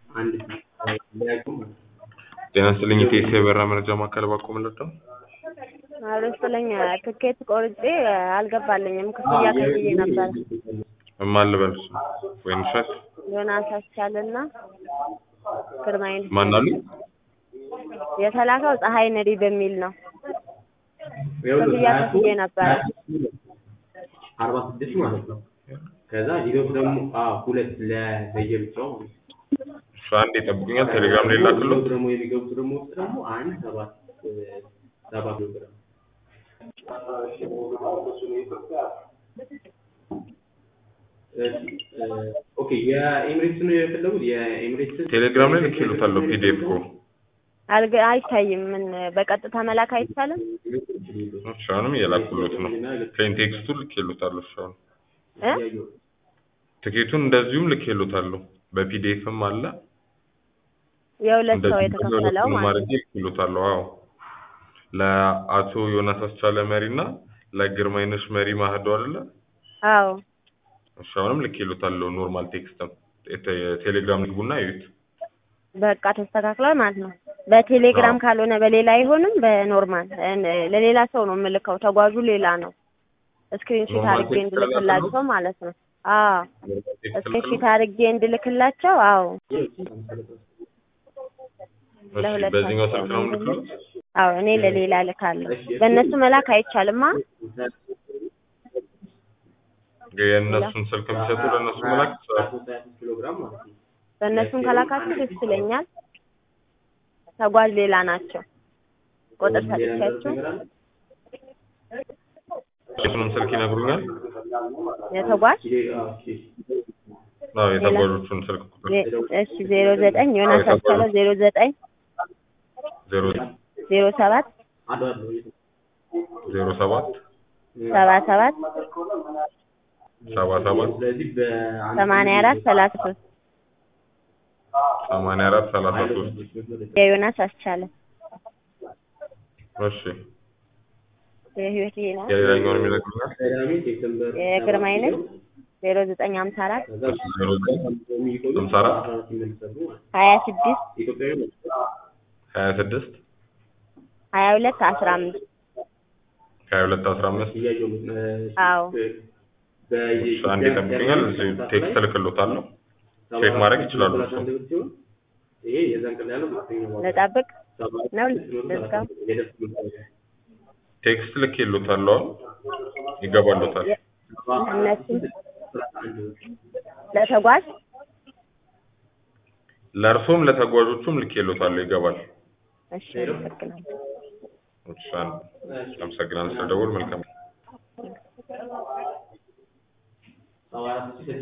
አንድ ሊያቁም ጤና ይስጥልኝ ኢቴስ የበራ መረጃ ማዕከል ባቆም ልርዳው? አለስተኛ ትኬት ቆርጬ አልገባልኝም። ክፍያ ከፍዬ ነበር። ማን ልበልሽ? ወይንሸት ዮናስ አስቻለና ግርማይን ማን አሉ? የተላከው ፀሐይ ነዲ በሚል ነው። ክፍያ ከፍዬ ነበር 46 ማለት ነው። ከዛ ሂዶት ደግሞ ሁለት ለየብቻው አንድ ይጠብቁኛል። ቴሌግራም ላይ ላክሉ። ደግሞ የሚገቡት ደግሞ አንድ 7 ፕሮግራም ኦኬ የኤምሬትስ ነው የፈለጉት። የኤምሬትስ ቴሌግራም ላይ ልክሉታለሁ። ፒዲኤፍ ኮ አይታይም። ምን በቀጥታ መላክ አይቻልም? እሻውንም የላኩሉት ነው። ፕሌን ቴክስቱ ልክሉታለሁ። እሻው ትኬቱን እንደዚሁም ልክሉታለሁ። በፒዲኤፍም አለ። የሁለት ሰው የተከፈለው ማለት ነው። ልክሉታለሁ። አዎ ለአቶ ዮናስ አስቻለ መሪና ለግርማይነሽ መሪ ማህዶ አይደለ? አዎ እሻውንም ልክሉታለሁ። ኖርማል ቴክስትም ቴሌግራም ግቡና እዩት። በቃ ተስተካክሏል ማለት ነው። በቴሌግራም ካልሆነ በሌላ አይሆንም። በኖርማል ለሌላ ሰው ነው የምልከው። ተጓዡ ሌላ ነው። ስክሪንሾት አድርጌ እንድልክላቸው ማለት ነው። ስክሪንሾት አድርጌ እንድልክላቸው። አዎ ለሁለት በዚህኛው ስልክ ነው የምልክሉት? አዎ እኔ ለሌላ ልካለሁ። በእነሱ መላክ አይቻልማ። የእነሱን ስልክ የሚሰጡ ለእነሱ መላክ በእነሱን ከላካችሁ ደስ ይለኛል። ተጓዥ ሌላ ናቸው። ቁጥር ሰጥቻቸው እሱንም ስልክ ይነግሩኛል። የተጓዥ የተጓዦቹን ስልክ ቁጥር እሺ 09 ዮናስ አስቻለ 09 07 07 77 84 33 የዮናስ አስቻለ። እሺ የህይወት ይሄና የሌላኛውን የሚነግሩኛል። የግርማይነሽ 0954 26 22 15 አዎ አንዴ ጠብቁኛል። እዚህ ቴክስት ልክሎታለሁ። ቼክ ማድረግ ይችላሉ። ይሄ የዛን ቀን ያለው ለጣብቅ ነው ለስካው ቴክስት ልክሎታለሁ። ይገባሉታል። እነሱ ለተጓዥ ለእርሶም ለተጓዦቹም ልክሎታለሁ። ይገባል። እሺ አመሰግናለሁ። እሺ አመሰግናለሁ ስለደወል። መልካም